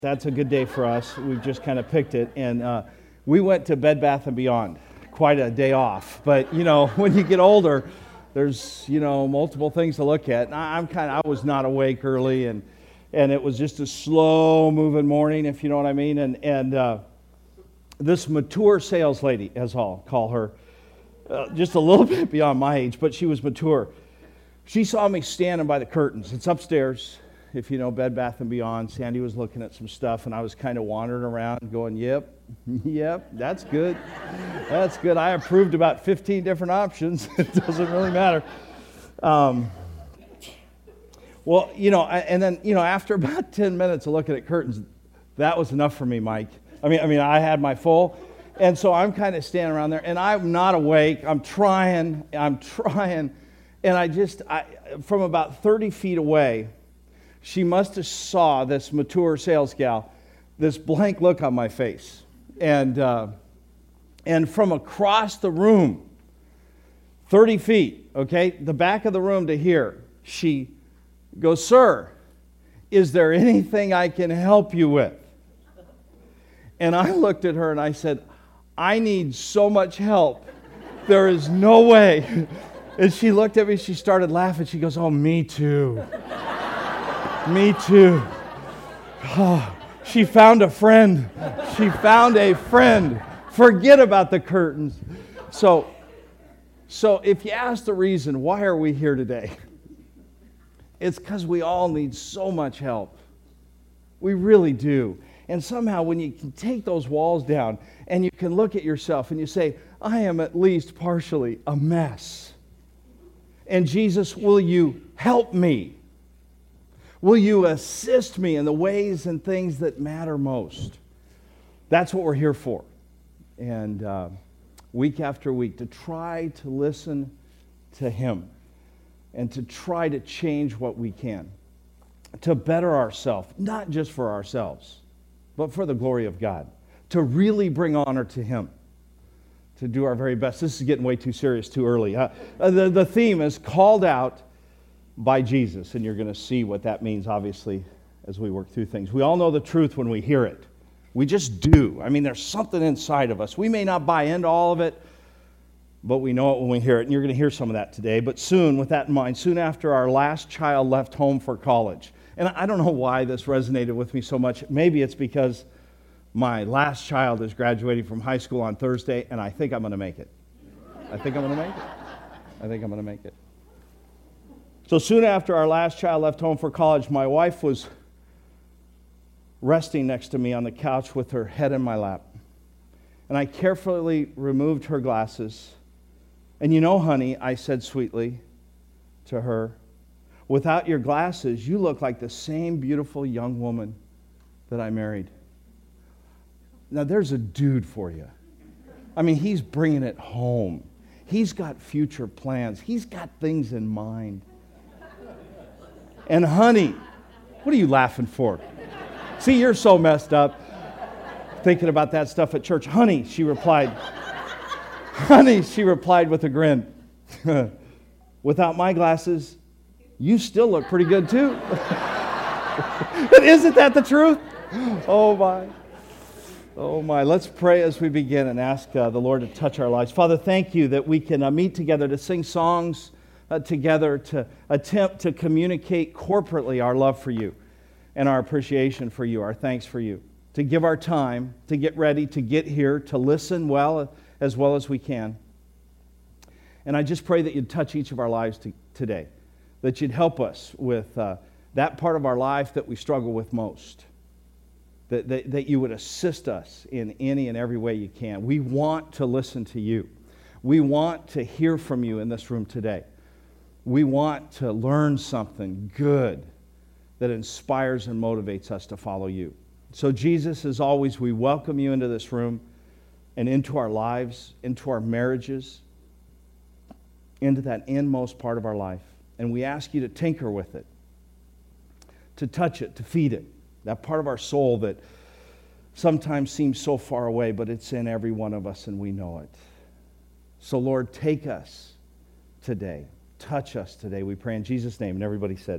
That's a good day for us. We've just kind of picked it. And we went to Bed Bath & Beyond. Quite a day off. But, when you get older, there's, multiple things to look at. And I was not awake early, and it was just a slow-moving morning, if you know what I mean. And this mature sales lady, as I'll call her, just a little bit beyond my age, but she was mature. She saw me standing by the curtains. It's upstairs. If you know Bed Bath & Beyond, Sandy was looking at some stuff, and I was kind of wandering around going, yep, that's good. That's good. I approved about 15 different options. It doesn't really matter. And then, after about 10 minutes of looking at curtains, that was enough for me, Mike. I mean, I had my full. And so I'm kind of standing around there, and I'm not awake. I'm trying. And from about 30 feet away, she must have saw this mature sales gal, this blank look on my face. And from across the room, 30 feet, okay, the back of the room to here, she goes, "Sir, is there anything I can help you with?" And I looked at her and I said, "I need so much help. There is no way." And she looked at me, she started laughing. She goes, "Oh, me too. Me too." Oh, she found a friend. She found a friend. Forget about the curtains. So if you ask the reason, why are we here today? It's because we all need so much help. We really do. And somehow when you can take those walls down and you can look at yourself and you say, I am at least partially a mess. And Jesus, will you help me? Will you assist me in the ways and things that matter most? That's what we're here for. And week after week, to try to listen to Him and to try to change what we can, to better ourselves, not just for ourselves, but for the glory of God, to really bring honor to Him, to do our very best. This is getting way too serious too early. The theme is called out by Jesus, and you're going to see what that means, obviously, as we work through things. We all know the truth when we hear it. We just do. I mean, there's something inside of us. We may not buy into all of it, but we know it when we hear it, and you're going to hear some of that today. But soon, with that in mind, soon after our last child left home for college, and I don't know why this resonated with me so much. Maybe it's because my last child is graduating from high school on Thursday, and I think I'm going to make it. I think I'm going to make it. So soon after our last child left home for college, my wife was resting next to me on the couch with her head in my lap. And I carefully removed her glasses. And honey, I said sweetly to her, without your glasses, you look like the same beautiful young woman that I married. Now there's a dude for you. I mean, he's bringing it home. He's got future plans. He's got things in mind. And honey, what are you laughing for? See, you're so messed up thinking about that stuff at church. Honey, she replied. Honey, she replied with a grin. Without my glasses, you still look pretty good too. Isn't that the truth? Oh my. Oh my. Let's pray as we begin and ask the Lord to touch our lives. Father, thank you that we can meet together to sing songs together, to attempt to communicate corporately our love for you and our appreciation for you, our thanks for you, to give our time, to get ready, to get here, to listen well as we can. And I just pray that you'd touch each of our lives today, that you'd help us with that part of our life that we struggle with most, that you would assist us in any and every way you can. We want to listen to you. We want to hear from you in this room today. We want to learn something good that inspires and motivates us to follow you. So Jesus, as always, we welcome you into this room and into our lives, into our marriages, into that inmost part of our life. And we ask you to tinker with it, to touch it, to feed it, that part of our soul that sometimes seems so far away, but it's in every one of us and we know it. So Lord, take us today. Touch us today, we pray in Jesus' name. And everybody said,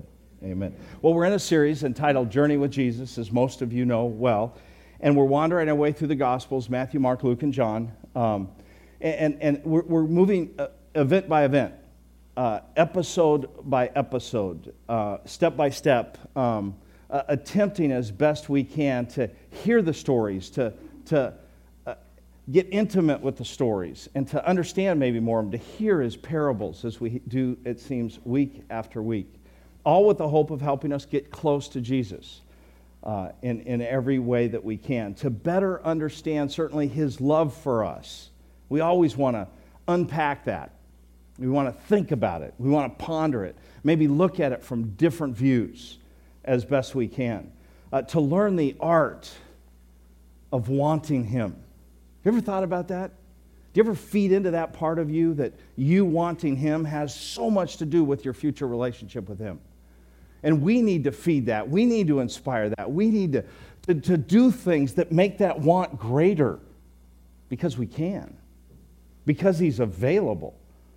Amen. Well, we're in a series entitled Journey with Jesus, as most of you know well. And we're wandering our way through the Gospels, Matthew, Mark, Luke, and John. And we're moving event by event, episode by episode, step by step, attempting as best we can to hear the stories, to get intimate with the stories, and to understand maybe more of them, to hear his parables as we do, it seems, week after week. All with the hope of helping us get close to Jesus in every way that we can, to better understand certainly his love for us. We always want to unpack that. We want to think about it. We want to ponder it. Maybe look at it from different views as best we can. To learn the art of wanting him. You ever thought about that? Do you ever feed into that part of you that you wanting him has so much to do with your future relationship with him? And we need to feed that. We need to inspire that. We need to do things that make that want greater because we can, because he's available.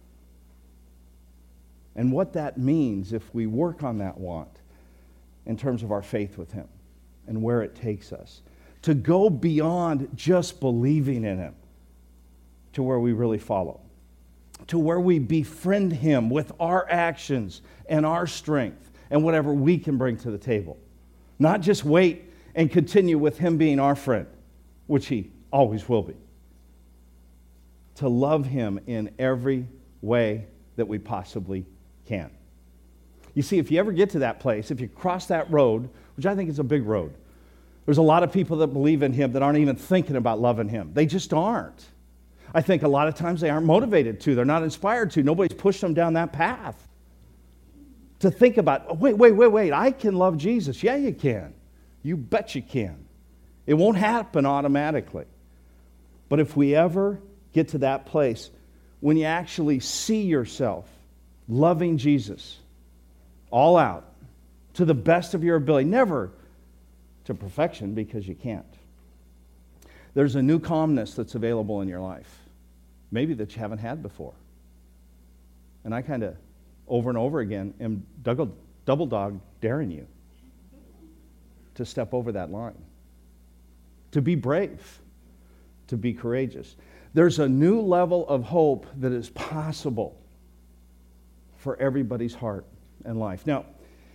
And what that means if we work on that want in terms of our faith with him and where it takes us, to go beyond just believing in him to where we really follow, to where we befriend him with our actions and our strength and whatever we can bring to the table. Not just wait and continue with him being our friend, which he always will be. To love him in every way that we possibly can. You see, if you ever get to that place, if you cross that road, which I think is a big road, there's a lot of people that believe in him that aren't even thinking about loving him. They just aren't. I think a lot of times they aren't motivated to. They're not inspired to. Nobody's pushed them down that path. To think about, wait, I can love Jesus. Yeah, you can. You bet you can. It won't happen automatically. But if we ever get to that place when you actually see yourself loving Jesus all out to the best of your ability, never to perfection because you can't, there's a new calmness that's available in your life, maybe that you haven't had before. And I kind of over and over again am double dog daring you to step over that line, to be brave, to be courageous. There's a new level of hope that is possible for everybody's heart and life. Now,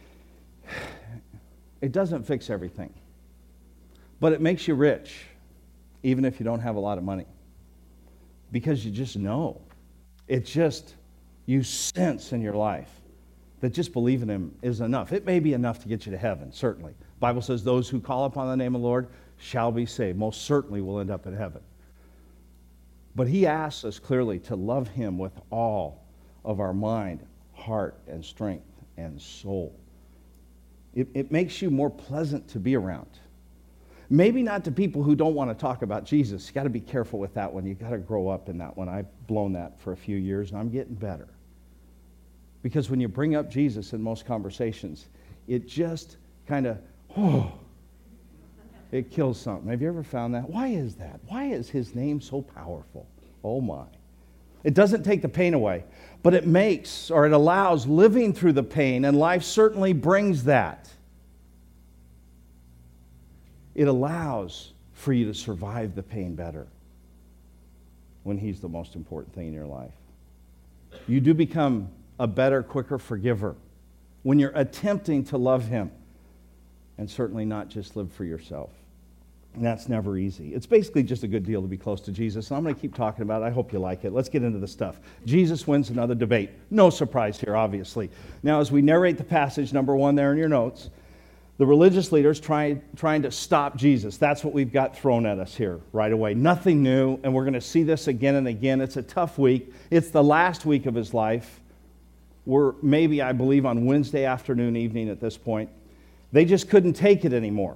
it doesn't fix everything, but it makes you rich, even if you don't have a lot of money, because you just know. You sense in your life that just believing him is enough. It may be enough to get you to heaven, certainly. The Bible says those who call upon the name of the Lord shall be saved. Most certainly will end up in heaven. But he asks us clearly to love him with all of our mind, heart, and strength, and soul. It makes you more pleasant to be around. Maybe not to people who don't want to talk about Jesus. You got to be careful with that one. You got to grow up in that one. I've blown that for a few years, and I'm getting better. Because when you bring up Jesus in most conversations, it just kind of, it kills something. Have you ever found that? Why is that? Why is his name so powerful? Oh my. It doesn't take the pain away, but it makes, or it allows living through the pain, and life certainly brings that. It allows for you to survive the pain better when he's the most important thing in your life. You do become a better, quicker forgiver when you're attempting to love him and certainly not just live for yourself. And that's never easy. It's basically just a good deal to be close to Jesus, and I'm going to keep talking about it. I hope you like it. Let's get into the stuff. Jesus wins another debate. No surprise here, obviously. Now, as we narrate the passage, number 1 there in your notes, the religious leaders trying to stop Jesus. That's what we've got thrown at us here right away. Nothing new, and we're going to see this again and again. It's a tough week. It's the last week of his life. We're maybe, I believe, on Wednesday afternoon, evening at this point. They just couldn't take it anymore,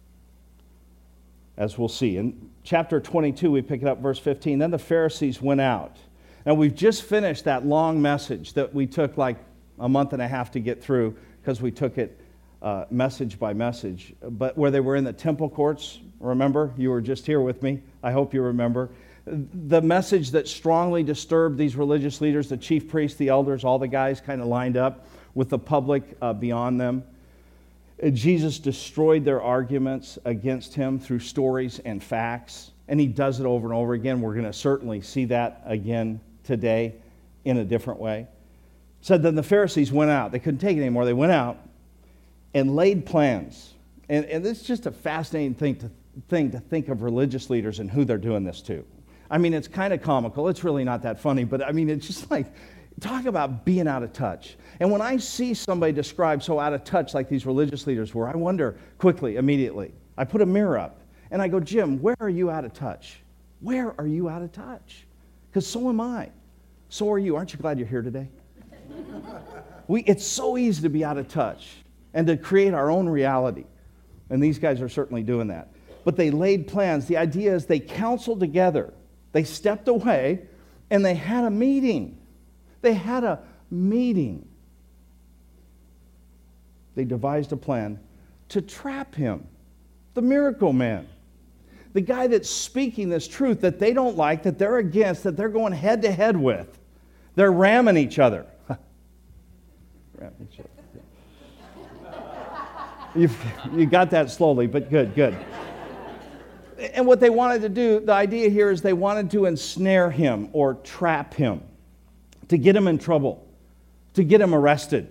as we'll see. In chapter 22, we pick it up, verse 15. Then the Pharisees went out. Now, we've just finished that long message that we took like a month and a half to get through because we took it message by message, but where they were in the temple courts, remember? You were just here with me. I hope you remember. The message that strongly disturbed these religious leaders, the chief priests, the elders, all the guys kind of lined up, with the public beyond them. Jesus destroyed their arguments against him through stories and facts, and he does it over and over again. We're going to certainly see that again today in a different way. Said then the Pharisees went out. They couldn't take it anymore. They went out and laid plans. And this is just a fascinating thing to think of religious leaders and who they're doing this to. I mean, it's kind of comical. It's really not that funny, but I mean, it's just like, talk about being out of touch. And when I see somebody described so out of touch like these religious leaders were, I wonder quickly, immediately. I put a mirror up and I go, Jim, where are you out of touch? Where are you out of touch? Because so am I. So are you. Aren't you glad you're here today? It's so easy to be out of touch and to create our own reality. And these guys are certainly doing that. But they laid plans. The idea is they counseled together. They stepped away and they had a meeting. They had a meeting. They devised a plan to trap him, the miracle man. The guy that's speaking this truth that they don't like, that they're against, that they're going head to head with. They're ramming each other. Ramming each other. You got that slowly, but good. And what they wanted to do, the idea here is they wanted to ensnare him or trap him, to get him in trouble, to get him arrested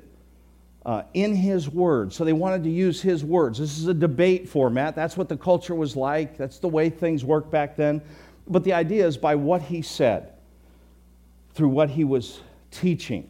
in his words. So they wanted to use his words. This is a debate format. That's what the culture was like. That's the way things worked back then. But the idea is by what he said, through what he was teaching,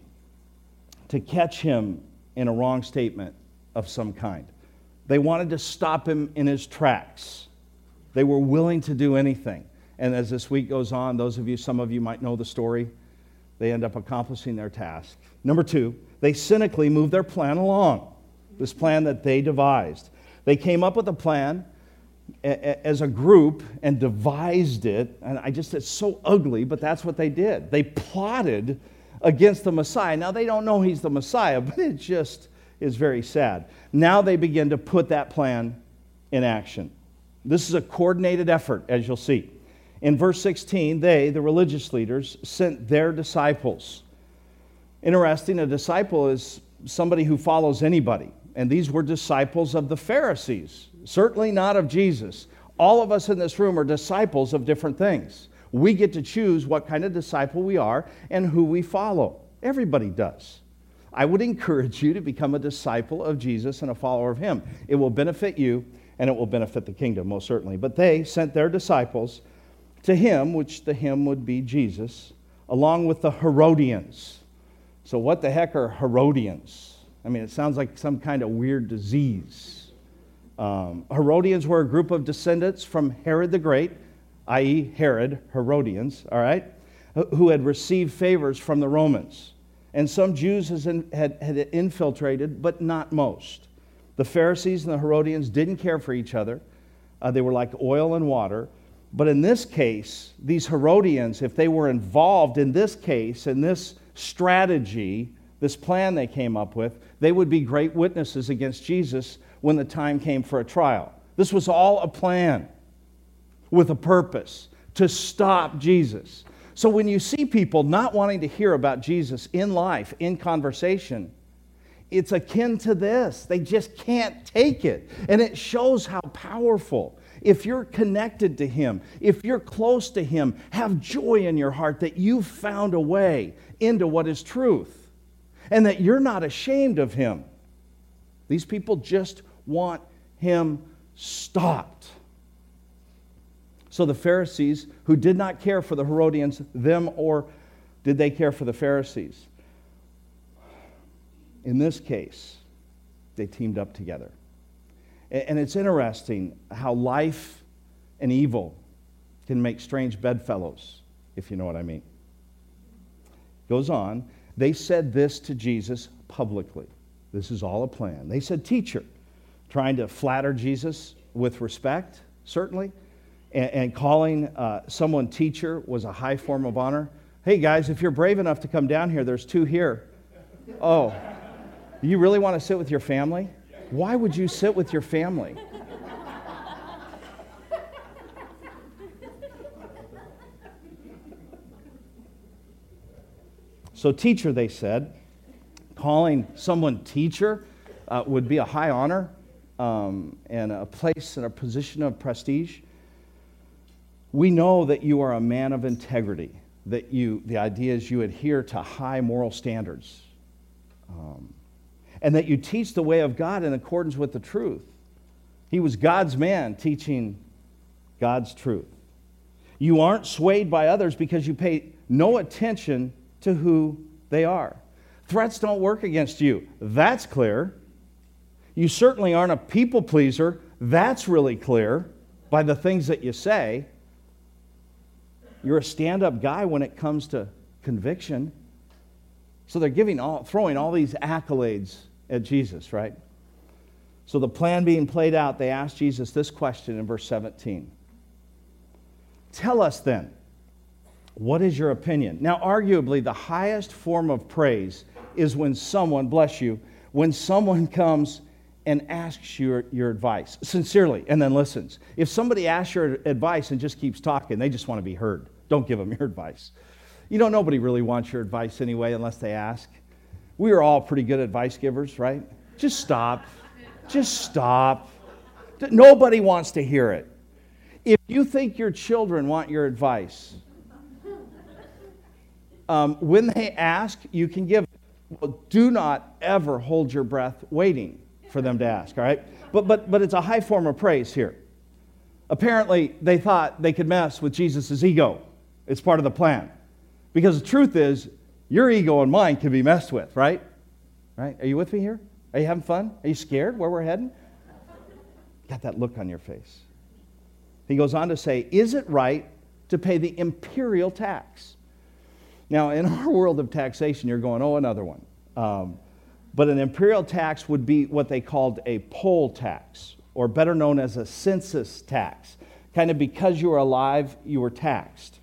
to catch him in a wrong statement of some kind. They wanted to stop him in his tracks. They were willing to do anything. And as this week goes on, some of you might know the story, they end up accomplishing their task. Number 2, they cynically moved their plan along, this plan that they devised. They came up with a plan as a group and devised it, and it's so ugly, but that's what they did. They plotted against the Messiah. Now, they don't know he's the Messiah, but it just is very sad. Now they begin to put that plan in action. This is a coordinated effort, as you'll see. In verse 16, they, the religious leaders, sent their disciples. Interesting, a disciple is somebody who follows anybody. And these were disciples of the Pharisees, certainly not of Jesus. All of us in this room are disciples of different things. We get to choose what kind of disciple we are and who we follow. Everybody does. I would encourage you to become a disciple of Jesus and a follower of him. It will benefit you and it will benefit the kingdom, most certainly. But they sent their disciples to him, which the him would be Jesus, along with the Herodians. So what the heck are Herodians? I mean, it sounds like some kind of weird disease. Herodians were a group of descendants from Herod the Great, i.e. Herod, Herodians, all right, who had received favors from the Romans. And some Jews had infiltrated, but not most. The Pharisees and the Herodians didn't care for each other. They were like oil and water. But in this case, these Herodians, if they were involved in this case, in this strategy, this plan they came up with, they would be great witnesses against Jesus when the time came for a trial. This was all a plan with a purpose to stop Jesus. So when you see people not wanting to hear about Jesus in life, in conversation, it's akin to this. They just can't take it. And it shows how powerful. If you're connected to him, if you're close to him, have joy in your heart that you've found a way into what is truth and that you're not ashamed of him. These people just want him stopped. So the Pharisees, who did not care for the Herodians, them, or did they care for the Pharisees? In this case, they teamed up together. And it's interesting how life and evil can make strange bedfellows, if you know what I mean. Goes on, they said this to Jesus publicly. This is all a plan. They said, "Teacher," trying to flatter Jesus with respect, certainly, and calling someone teacher was a high form of honor. Hey guys, if you're brave enough to come down here, there's 2 here. Oh, you really want to sit with your family? Why would you sit with your family? So, teacher, they said, calling someone teacher would be a high honor and a place and a position of prestige. We know that you are a man of integrity, that the idea is you adhere to high moral standards, and that you teach the way of God in accordance with the truth. He was God's man teaching God's truth. You aren't swayed by others because you pay no attention to who they are. Threats don't work against you. That's clear. You certainly aren't a people pleaser. That's really clear by the things that you say. You're a stand-up guy when it comes to conviction. So they're throwing all these accolades at Jesus, right? So the plan being played out, they asked Jesus this question in verse 17. Tell us then, what is your opinion? Now, arguably, the highest form of praise is when someone, bless you, when someone comes and asks your advice sincerely and then listens. If somebody asks your advice and just keeps talking, they just want to be heard. Don't give them your advice. You know, nobody really wants your advice anyway unless they ask. We are all pretty good advice givers, right? Just stop. Just stop. Nobody wants to hear it. If you think your children want your advice, when they ask, you can give it. Well, do not ever hold your breath waiting for them to ask, all right? But it's a high form of praise here. Apparently, they thought they could mess with Jesus' ego. It's part of the plan. Because the truth is, your ego and mine can be messed with, right? Right? Are you with me here? Are you having fun? Are you scared where we're heading? Got that look on your face. He goes on to say, is it right to pay the imperial tax? Now, in our world of taxation, you're going, oh, another one. But an imperial tax would be what they called a poll tax, or better known as a census tax. Kind of because you were alive, you were taxed.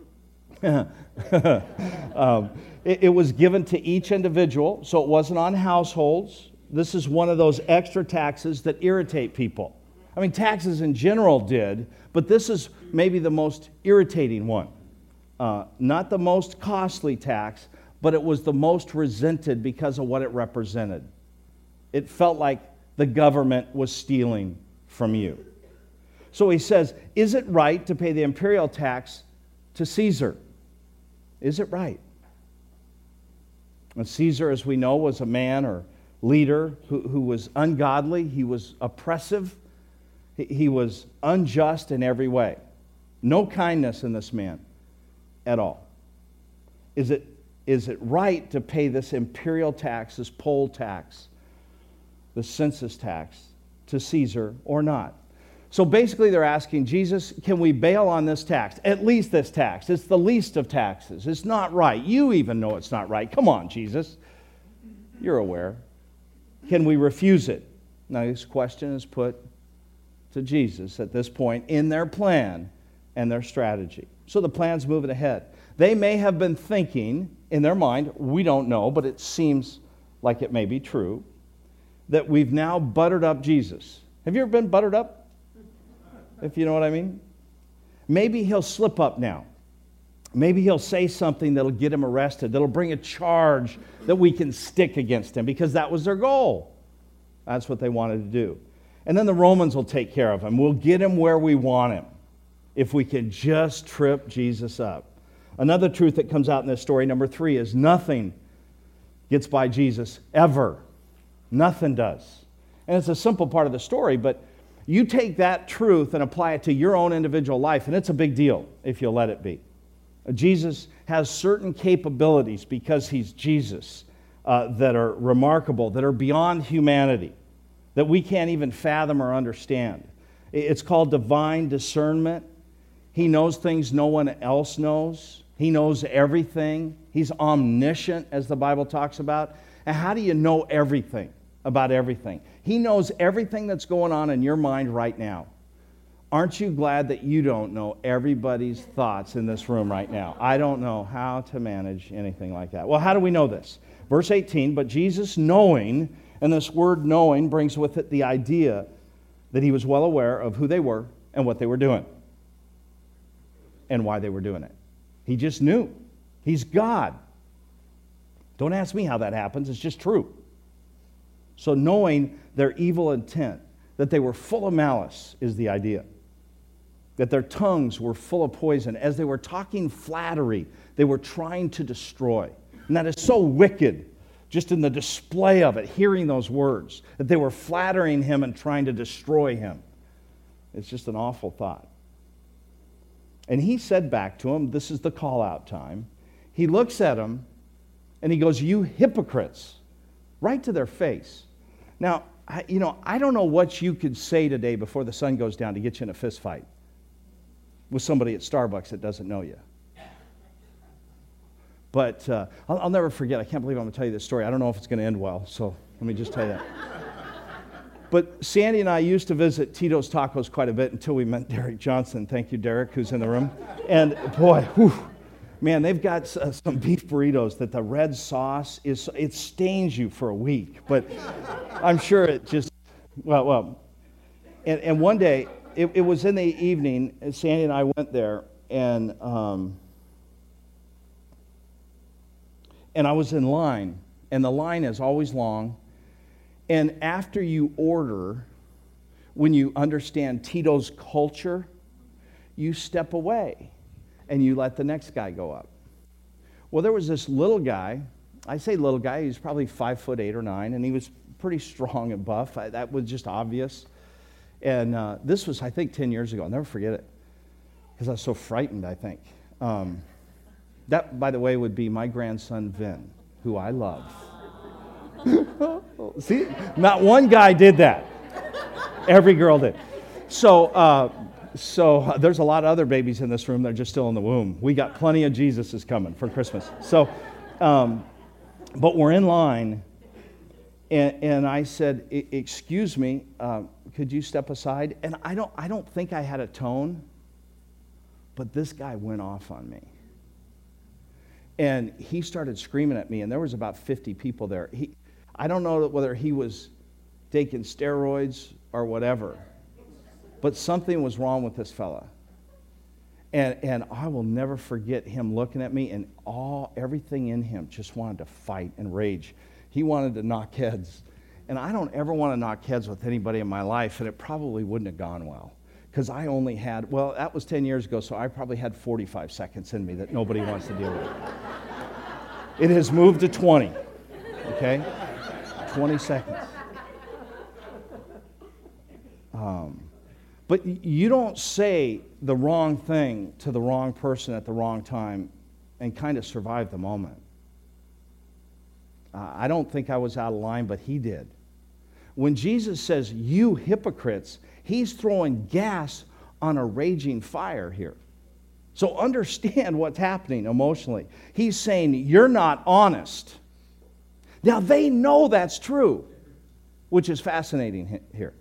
It was given to each individual, so it wasn't on households. This is one of those extra taxes that irritate people. I mean, taxes in general did, but this is maybe the most irritating one. Not the most costly tax, but it was the most resented because of what it represented. It felt like the government was stealing from you. So he says, is it right to pay the imperial tax to Caesar? Is it right? And Caesar, as we know, was a man or leader who was ungodly. He was oppressive. He was unjust in every way. No kindness in this man at all. Is it right to pay this imperial tax, this poll tax, the census tax to Caesar or not? So basically they're asking, Jesus, can we bail on this tax? At least this tax. It's the least of taxes. It's not right. You even know it's not right. Come on, Jesus. You're aware. Can we refuse it? Now this question is put to Jesus at this point in their plan and their strategy. So the plan's moving ahead. They may have been thinking in their mind, we don't know, but it seems like it may be true, that we've now buttered up Jesus. Have you ever been buttered up? If you know what I mean? Maybe he'll slip up now. Maybe he'll say something that'll get him arrested, that'll bring a charge that we can stick against him, because that was their goal. That's what they wanted to do. And then the Romans will take care of him. We'll get him where we want him if we can just trip Jesus up. Another truth that comes out in this story, number 3, is nothing gets by Jesus ever. Nothing does. And it's a simple part of the story, but you take that truth and apply it to your own individual life, and it's a big deal if you'll let it be. Jesus has certain capabilities because he's Jesus that are remarkable, that are beyond humanity, that we can't even fathom or understand. It's called divine discernment. He knows things no one else knows. He knows everything. He's omniscient, as the Bible talks about. And how do you know everything about everything? He knows everything that's going on in your mind right now. Aren't you glad that you don't know everybody's thoughts in this room right now? I don't know how to manage anything like that. Well, how do we know this? Verse 18, but Jesus knowing, and this word knowing brings with it the idea that he was well aware of who they were and what they were doing and why they were doing it. He just knew. He's God. Don't ask me how that happens. It's just true. So knowing their evil intent, that they were full of malice is the idea. That their tongues were full of poison. As they were talking flattery, they were trying to destroy. And that is so wicked, just in the display of it, hearing those words, that they were flattering him and trying to destroy him. It's just an awful thought. And he said back to him, this is the call-out time. He looks at them, and he goes, you hypocrites, right to their face. Now, I don't know what you could say today before the sun goes down to get you in a fist fight with somebody at Starbucks that doesn't know you. But I'll never forget. I can't believe I'm going to tell you this story. I don't know if it's going to end well, so let me just tell you that. But Sandy and I used to visit Tito's Tacos quite a bit until we met Derek Johnson. Thank you, Derek, who's in the room. And boy, whew, man, they've got some beef burritos that the red sauce it stains you for a week. But I'm sure it just, well. And one day, it was in the evening, and Sandy and I went there, and I was in line, and the line is always long. And after you order, when you understand Tito's culture, you step away and you let the next guy go up. Well, there was this little guy. I say little guy, he was probably 5'8" or 9", and he was pretty strong and buff. That was just obvious. And this was, I think, 10 years ago. I'll never forget it because I was so frightened, I think. That, by the way, would be my grandson, Vin, who I love. See, not one guy did that. Every girl did. So there's a lot of other babies in this room that are just still in the womb. We got plenty of Jesuses coming for Christmas. So, but we're in line, and I said, "Excuse me, could you step aside?" And I don't think I had a tone, but this guy went off on me. And he started screaming at me, and there was about 50 people there. I don't know whether he was taking steroids or whatever, but something was wrong with this fella. And I will never forget him looking at me, and everything in him just wanted to fight and rage. He wanted to knock heads. And I don't ever want to knock heads with anybody in my life, and it probably wouldn't have gone well. Because I only had, that was 10 years ago, so I probably had 45 seconds in me that nobody wants to deal with. It has moved to 20, okay? 20 seconds. But you don't say the wrong thing to the wrong person at the wrong time and kind of survive the moment. I don't think I was out of line, but he did. When Jesus says, you hypocrites, he's throwing gas on a raging fire here. So understand what's happening emotionally. He's saying, you're not honest. Now, they know that's true, which is fascinating here.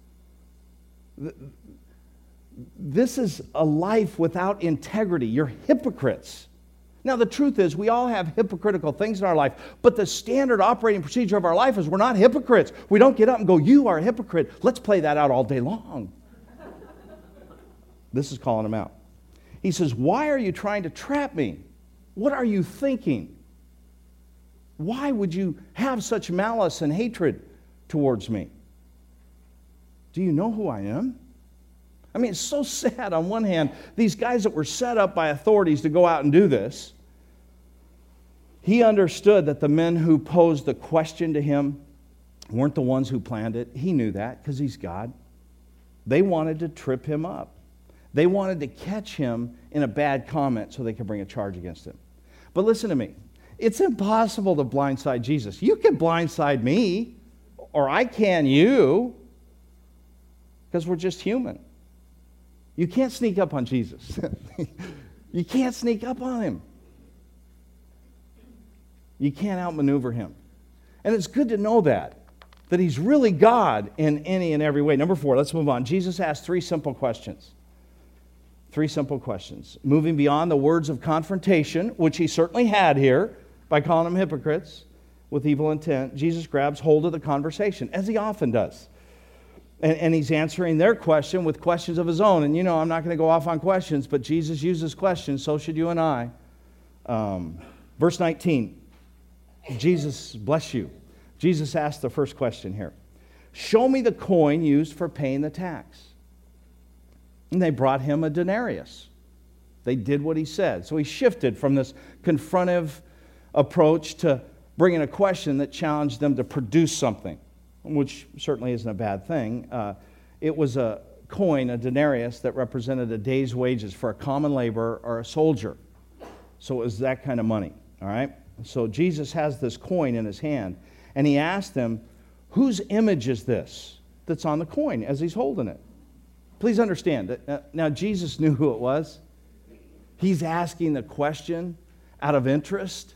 This is a life without integrity. You're hypocrites. Now, the truth is, we all have hypocritical things in our life, but the standard operating procedure of our life is we're not hypocrites. We don't get up and go, you are a hypocrite. Let's play that out all day long. This is calling him out. He says, why are you trying to trap me? What are you thinking? Why would you have such malice and hatred towards me? Do you know who I am? I mean, it's so sad on one hand, these guys that were set up by authorities to go out and do this. He understood that the men who posed the question to him weren't the ones who planned it. He knew that because he's God. They wanted to trip him up. They wanted to catch him in a bad comment so they could bring a charge against him. But listen to me. It's impossible to blindside Jesus. You can blindside me, or I can you, because we're just human. You can't sneak up on Jesus. You can't sneak up on him. You can't outmaneuver him. And it's good to know that he's really God in any and every way. Number 4, let's move on. Jesus asked 3 simple questions. 3 simple questions. Moving beyond the words of confrontation, which he certainly had here by calling them hypocrites with evil intent, Jesus grabs hold of the conversation, as he often does. And he's answering their question with questions of his own. And you know, I'm not going to go off on questions, but Jesus uses questions, so should you and I. Verse 19. Jesus, bless you. Jesus asked the first question here. Show me the coin used for paying the tax. And they brought him a denarius. They did what he said. So he shifted from this confrontive approach to bringing a question that challenged them to produce something, which certainly isn't a bad thing. It was a coin, a denarius, that represented a day's wages for a common laborer or a soldier. So it was that kind of money, all right? So Jesus has this coin in his hand, and he asked them, whose image is this that's on the coin as he's holding it? Please understand that now Jesus knew who it was. He's asking the question out of interest.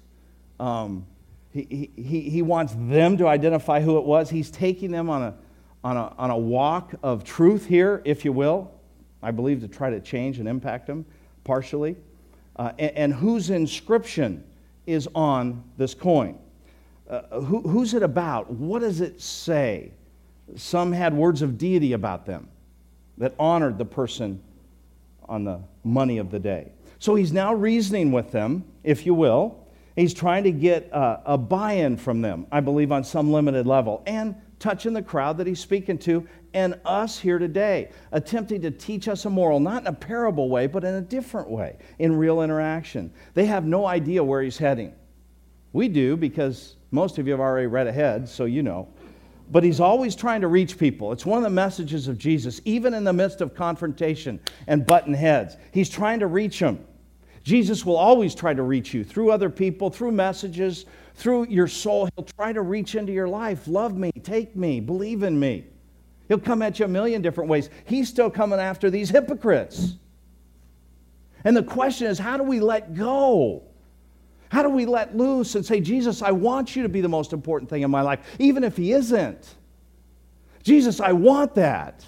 He wants them to identify who it was. He's taking them on a walk of truth here, if you will. I believe to try to change and impact them partially. And whose inscription is on this coin? Who's it about? What does it say? Some had words of deity about them that honored the person on the money of the day. So he's now reasoning with them, if you will. He's trying to get a buy-in from them, I believe, on some limited level, and touching the crowd that he's speaking to, and us here today, attempting to teach us a moral, not in a parable way, but in a different way, in real interaction. They have no idea where he's heading. We do, because most of you have already read ahead, so you know. But he's always trying to reach people. It's one of the messages of Jesus, even in the midst of confrontation and button heads. He's trying to reach them. Jesus will always try to reach you through other people, through messages, through your soul. He'll try to reach into your life. Love me, take me, believe in me. He'll come at you a million different ways. He's still coming after these hypocrites. And the question is, how do we let go? How do we let loose and say, Jesus, I want you to be the most important thing in my life, even if he isn't? Jesus, I want that.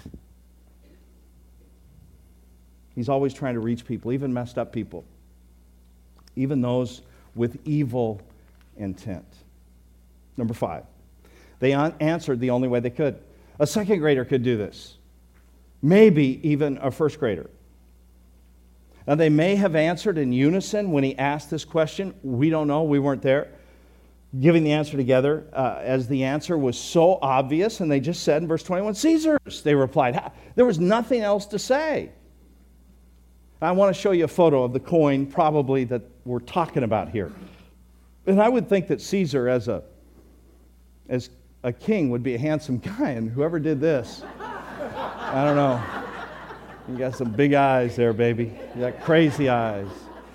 He's always trying to reach people, even messed up people, even those with evil intent. Number 5, they answered the only way they could. A second grader could do this, maybe even a first grader. Now, they may have answered in unison when he asked this question. We don't know. We weren't there. Giving the answer together, as the answer was so obvious, and they just said in verse 21, Caesar's, they replied. There was nothing else to say. I want to show you a photo of the coin, probably, that we're talking about here. And I would think that Caesar, as a king, would be a handsome guy, and whoever did this, I don't know. You got some big eyes there, baby. You got crazy eyes.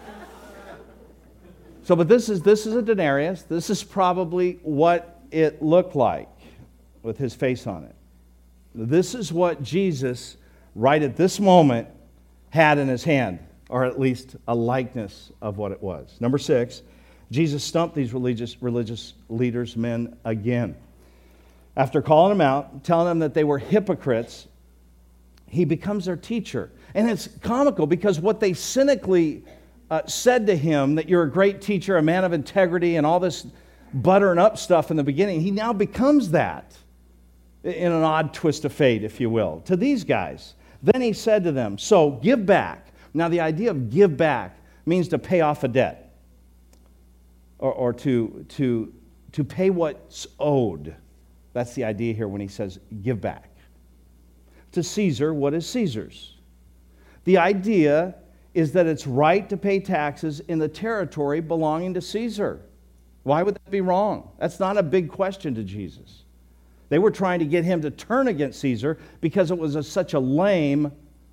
So, but this is a denarius. This is probably what it looked like with his face on it. This is what Jesus, right at this moment, had in his hand, or at least a likeness of what it was. Number 6, Jesus stumped these religious leaders, men, again. After calling them out, telling them that they were hypocrites, he becomes their teacher. And it's comical because what they cynically said to him, that you're a great teacher, a man of integrity, and all this buttering up stuff in the beginning, he now becomes that in an odd twist of fate, if you will, to these guys. Then he said to them, so give back. Now the idea of give back means to pay off a debt or to pay what's owed. That's the idea here when he says give back. To Caesar, what is Caesar's? The idea is that it's right to pay taxes in the territory belonging to Caesar. Why would that be wrong? That's not a big question to Jesus. They were trying to get him to turn against Caesar because it was such a lame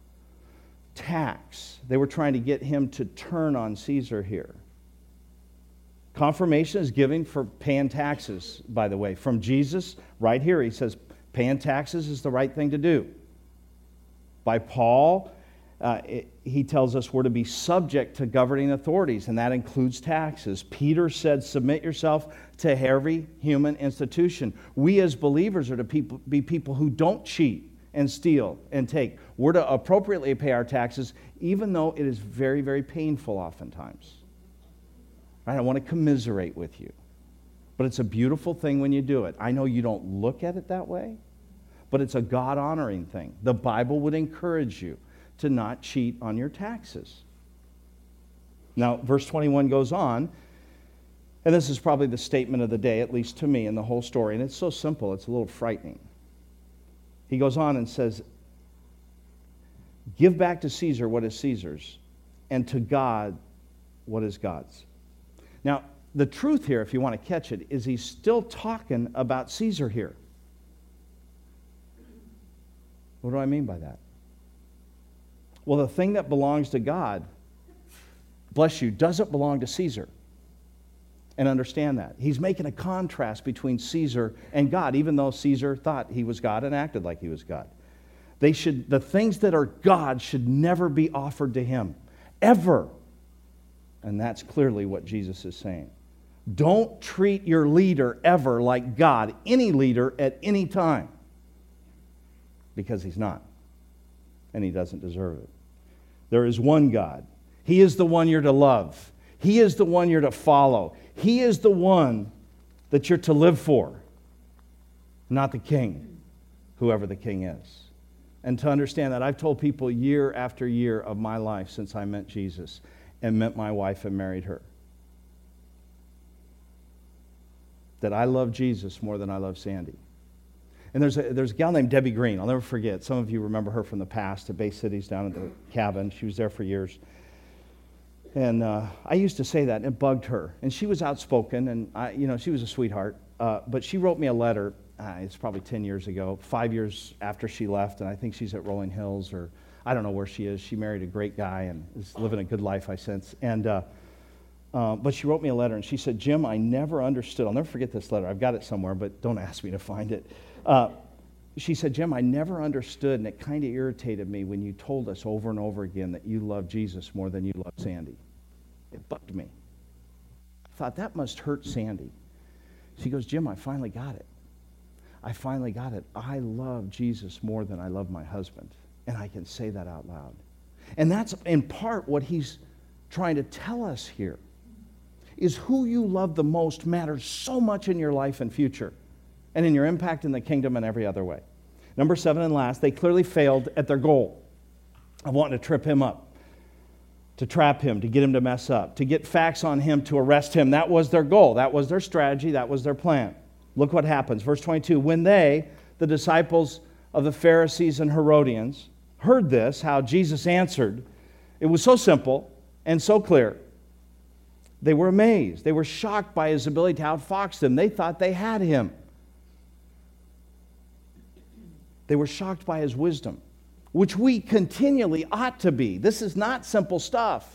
tax. They were trying to get him to turn on Caesar here. Confirmation is given for paying taxes, by the way. From Jesus, right here, he says paying taxes is the right thing to do. By Paul, he tells us we're to be subject to governing authorities, and that includes taxes. Peter said, submit yourself to every human institution. We as believers are to be people who don't cheat and steal and take. We're to appropriately pay our taxes, even though it is very, very painful oftentimes. Right? I want to commiserate with you. But it's a beautiful thing when you do it. I know you don't look at it that way, but it's a God-honoring thing. The Bible would encourage you to not cheat on your taxes. Now, verse 21 goes on. And this is probably the statement of the day, at least to me, in the whole story. And it's so simple, it's a little frightening. He goes on and says, give back to Caesar what is Caesar's, and to God what is God's. Now, the truth here, if you want to catch it, is he's still talking about Caesar here. What do I mean by that? Well, the thing that belongs to God, bless you, doesn't belong to Caesar. And understand that. He's making a contrast between Caesar and God, even though Caesar thought he was God and acted like he was God. The things that are God should never be offered to him, ever. And that's clearly what Jesus is saying. Don't treat your leader ever like God, any leader at any time, because he's not, and he doesn't deserve it. There is one God. He is the one you're to love. He is the one you're to follow. He is the one that you're to live for, not the king, whoever the king is. And to understand that, I've told people year after year of my life since I met Jesus and met my wife and married her, that I love Jesus more than I love Sandy. And there's a gal named Debbie Green. I'll never forget. Some of you remember her from the past at Bay Cities down at the cabin. She was there for years. And I used to say that, and it bugged her. And she was outspoken, and she was a sweetheart. But she wrote me a letter. It's probably 10 years ago, 5 years after she left, and I think she's at Rolling Hills, or I don't know where she is. She married a great guy and is living a good life, I sense. And but she wrote me a letter, and she said, Jim, I never understood. I'll never forget this letter. I've got it somewhere, but don't ask me to find it. She said, Jim, I never understood, and it kind of irritated me when you told us over and over again that you love Jesus more than you love Sandy. It bugged me. I thought, that must hurt Sandy. She goes, Jim, I finally got it. I finally got it. I love Jesus more than I love my husband, and I can say that out loud. And that's in part what he's trying to tell us here, is who you love the most matters so much in your life and future, and in your impact in the kingdom and every other way. Number 7 and last, they clearly failed at their goal of wanting to trip him up, to trap him, to get him to mess up, to get facts on him, to arrest him. That was their goal. That was their strategy. That was their plan. Look what happens. Verse 22, when they, the disciples of the Pharisees and Herodians, heard this, how Jesus answered, it was so simple and so clear. They were amazed. They were shocked by his ability to outfox them. They thought they had him. They were shocked by his wisdom, which we continually ought to be. This is not simple stuff.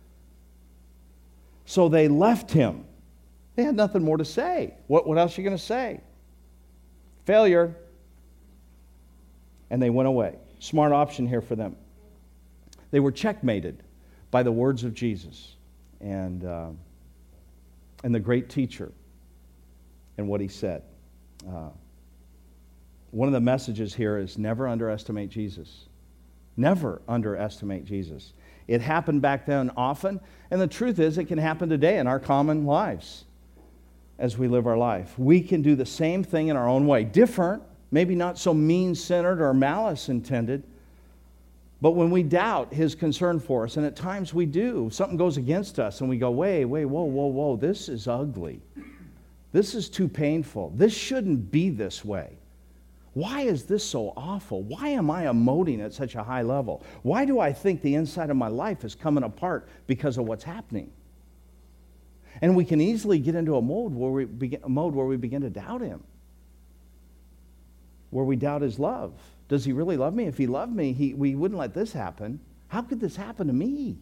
So they left him. They had nothing more to say. What else are you going to say? Failure. And they went away. Smart option here for them. They were checkmated by the words of Jesus and the great teacher and what he said. One of the messages here is never underestimate Jesus. Never underestimate Jesus. It happened back then often, and the truth is it can happen today in our common lives as we live our life. We can do the same thing in our own way. Different, maybe not so mean-centered or malice intended, but when we doubt his concern for us, and at times we do, something goes against us, and we go, wait, whoa, this is ugly. This is too painful. This shouldn't be this way. Why is this so awful? Why am I emoting at such a high level? Why do I think the inside of my life is coming apart because of what's happening? And we can easily get into a mode where we begin to doubt him, where we doubt his love. Does he really love me? If he loved me, we wouldn't let this happen. How could this happen to me?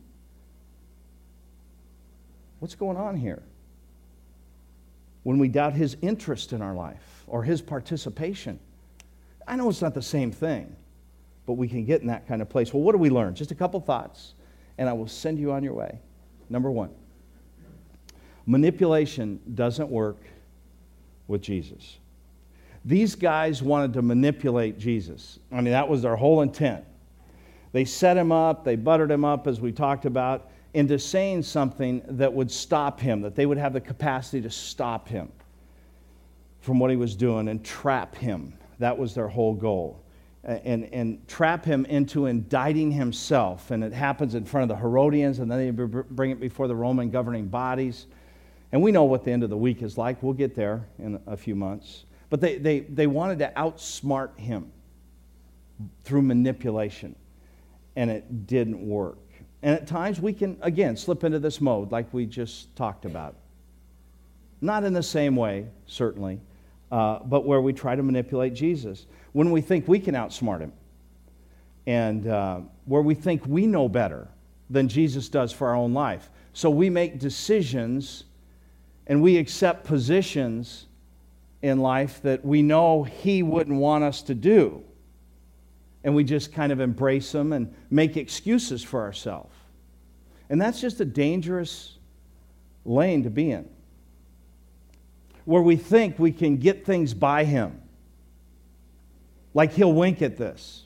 What's going on here? When we doubt his interest in our life or his participation. I know it's not the same thing, but we can get in that kind of place. Well, what do we learn? Just a couple thoughts, and I will send you on your way. Number 1, manipulation doesn't work with Jesus. These guys wanted to manipulate Jesus. I mean, that was their whole intent. They set him up, they buttered him up, as we talked about, into saying something that would stop him, that they would have the capacity to stop him from what he was doing and trap him. That was their whole goal. And trap him into indicting himself. And it happens in front of the Herodians, and then they bring it before the Roman governing bodies. And we know what the end of the week is like. We'll get there in a few months. But they wanted to outsmart him through manipulation, and it didn't work. And at times we can, again, slip into this mode like we just talked about. Not in the same way, certainly, but where we try to manipulate Jesus. When we think we can outsmart him, and where we think we know better than Jesus does for our own life. So we make decisions and we accept positions in life that we know he wouldn't want us to do. And we just kind of embrace them and make excuses for ourselves. And that's just a dangerous lane to be in, where we think we can get things by him. Like he'll wink at this.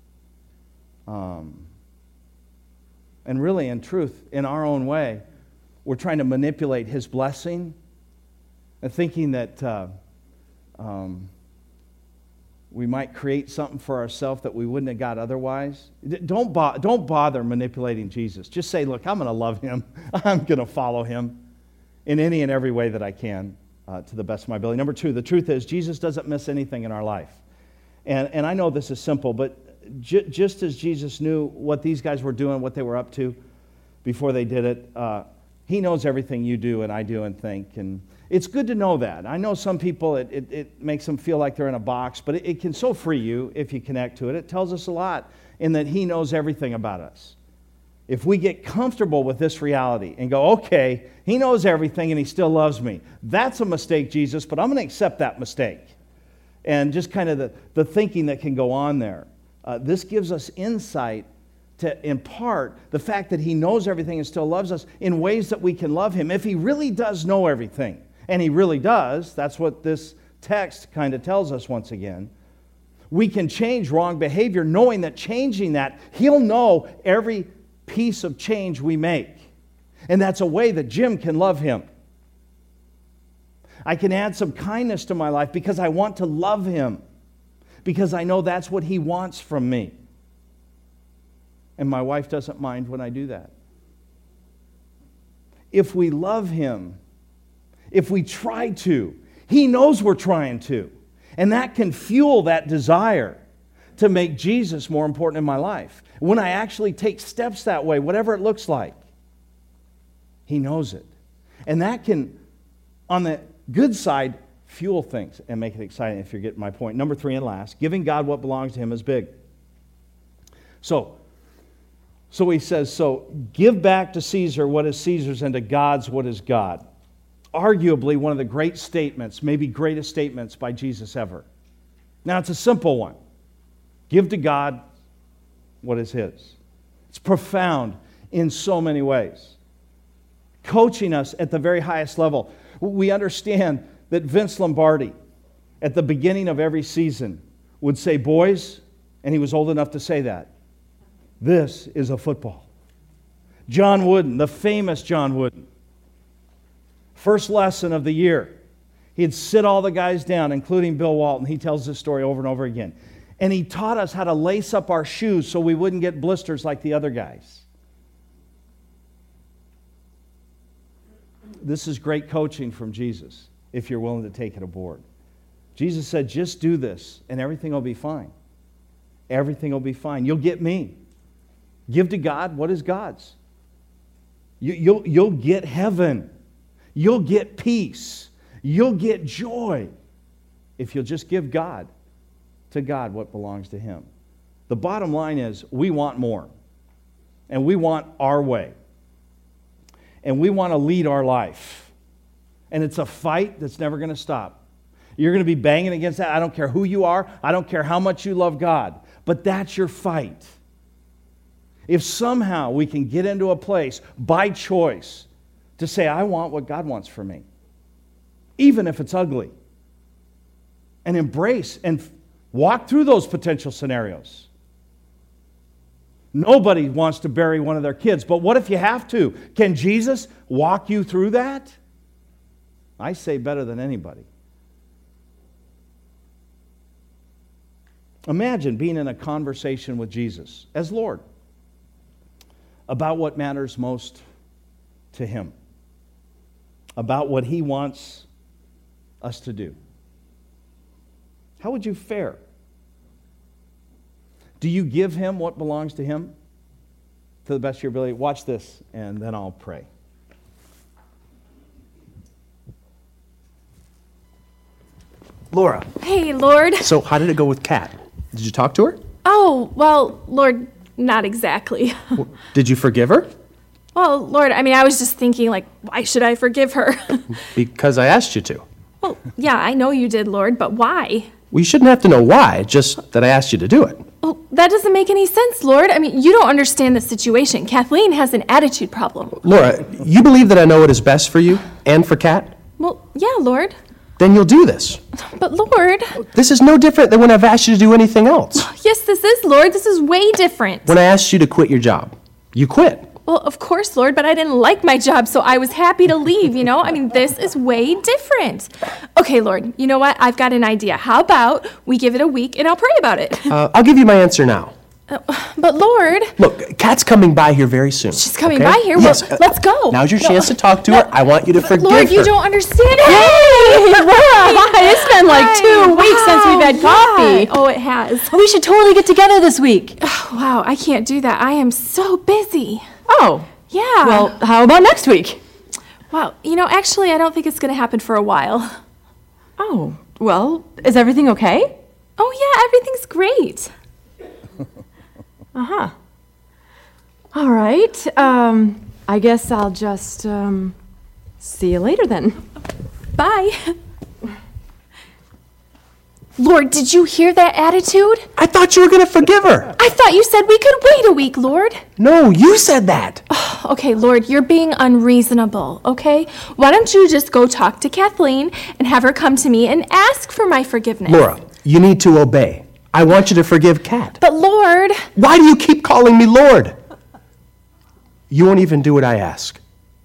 And really, in truth, in our own way, we're trying to manipulate his blessing and thinking that we might create something for ourselves that we wouldn't have got otherwise. Don't bother manipulating Jesus. Just say, look, I'm going to love him. I'm going to follow him in any and every way that I can to the best of my ability. Number two, the truth is Jesus doesn't miss anything in our life. And I know this is simple, but just as Jesus knew what these guys were doing, what they were up to before they did it, he knows everything you do and I do and think. And it's good to know that. I know some people, it makes them feel like they're in a box, but it can so free you if you connect to it. It tells us a lot in that he knows everything about us. If we get comfortable with this reality and go, okay, he knows everything and he still loves me. That's a mistake, Jesus, but I'm going to accept that mistake. And just kind of the thinking that can go on there. This gives us insight to impart the fact that he knows everything and still loves us in ways that we can love him. If he really does know everything, and he really does, that's what this text kind of tells us once again, we can change wrong behavior knowing that changing that, he'll know every piece of change we make. And that's a way that Jim can love him. I can add some kindness to my life because I want to love him, because I know that's what he wants from me. And my wife doesn't mind when I do that. If we love him, if we try to, he knows we're trying to. And that can fuel that desire to make Jesus more important in my life. When I actually take steps that way, whatever it looks like, he knows it. And that can, on the good side, fuel things and make it exciting, if you're getting my point. Number 3 and last, giving God what belongs to him is big. So he says, so give back to Caesar what is Caesar's and to God's what is God. Arguably one of the great statements, maybe greatest statements by Jesus ever. Now it's a simple one. Give to God what is his. It's profound in so many ways. Coaching us at the very highest level. We understand that Vince Lombardi, at the beginning of every season, would say, boys, and he was old enough to say that, this is a football. John Wooden, the famous John Wooden, first lesson of the year, he'd sit all the guys down, including Bill Walton. He tells this story over and over again. And he taught us how to lace up our shoes so we wouldn't get blisters like the other guys. This is great coaching from Jesus, if you're willing to take it aboard. Jesus said, just do this, and everything will be fine. Everything will be fine. You'll get me. Give to God what is God's. You'll get heaven. You'll get peace. You'll get joy if you'll just give to God what belongs to him. The bottom line is we want more. And we want our way. And we want to lead our life. And it's a fight that's never going to stop. You're going to be banging against that. I don't care who you are. I don't care how much you love God. But that's your fight. If somehow we can get into a place by choice to say, I want what God wants for me, even if it's ugly, and embrace and walk through those potential scenarios. Nobody wants to bury one of their kids, but what if you have to? Can Jesus walk you through that? I say better than anybody. Imagine being in a conversation with Jesus as Lord about what matters most to him. about what he wants us to do? How would you fare? Do you give him what belongs to him to the best of your ability? Watch this, and then I'll pray. Laura. Hey, Lord. So how did it go with Kat? Did you talk to her? Oh, well, Lord, not exactly. Did you forgive her? Well, Lord, I was just thinking, why should I forgive her? Because I asked you to. Well, yeah, I know you did, Lord, but why? Well, you shouldn't have to know why, just that I asked you to do it. Well, that doesn't make any sense, Lord. You don't understand the situation. Kathleen has an attitude problem. Laura, you believe that I know what is best for you and for Kat? Well, yeah, Lord. Then you'll do this. But, Lord... This is no different than when I've asked you to do anything else. Yes, this is, Lord. This is way different. When I asked you to quit your job, you quit. Well, of course, Lord, but I didn't like my job, so I was happy to leave, this is way different. Okay, Lord, you know what? I've got an idea. How about we give it a week and I'll pray about it? I'll give you my answer now. But, Lord... Look, Kat's coming by here very soon. She's coming by here? Yes, well, let's go. Now's your chance to talk to her. I want you to forgive her. Lord, you don't understand. Hey, Laura, hi. It's been like 2 weeks since we've had coffee. Yeah. Oh, it has. We should totally get together this week. Wow, I can't do that. I am so busy. Oh. Yeah. Well, how about next week? Wow, actually, I don't think it's going to happen for a while. Oh, well, is everything okay? Oh, yeah, everything's great. Uh-huh. All right. I guess I'll just, see you later then. Bye. Lord, did you hear that attitude? I thought you were going to forgive her. I thought you said we could wait a week, Lord. No, you said that. Okay, Lord, you're being unreasonable, okay? Why don't you just go talk to Kathleen and have her come to me and ask for my forgiveness? Laura, you need to obey. I want you to forgive Kat. But Lord... Why do you keep calling me Lord? You won't even do what I ask.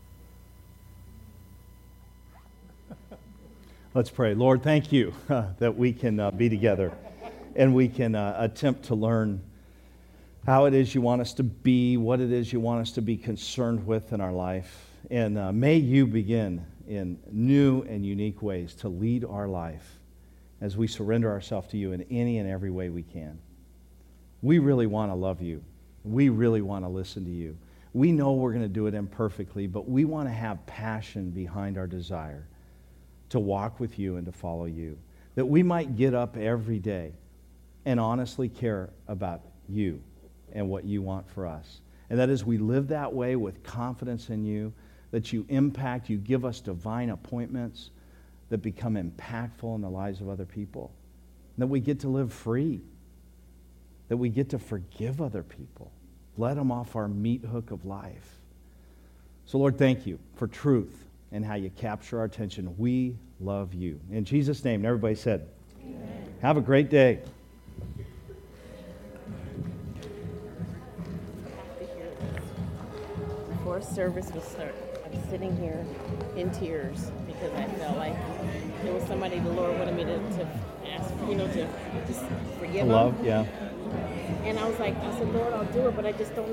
Let's pray. Lord, thank you that we can be together and we can attempt to learn how it is you want us to be, what it is you want us to be concerned with in our life. And may you begin in new and unique ways to lead our life as we surrender ourselves to you in any and every way we can. We really want to love you. We really want to listen to you. We know we're going to do it imperfectly, but we want to have passion behind our desire to walk with you and to follow you. That we might get up every day and honestly care about you and what you want for us. And that as we live that way with confidence in you, that you impact, you give us divine appointments that become impactful in the lives of other people. And that we get to live free. That we get to forgive other people. Let them off our meat hook of life. So Lord, thank you for truth and how you capture our attention. We love you. In Jesus' name, and everybody said, amen. Have a great day. Before service would start, I'm sitting here in tears because I felt like it was somebody the Lord wanted me to ask, to just forgive Love, them. yeah. And I was like, I said, Lord, I'll do it, but I just don't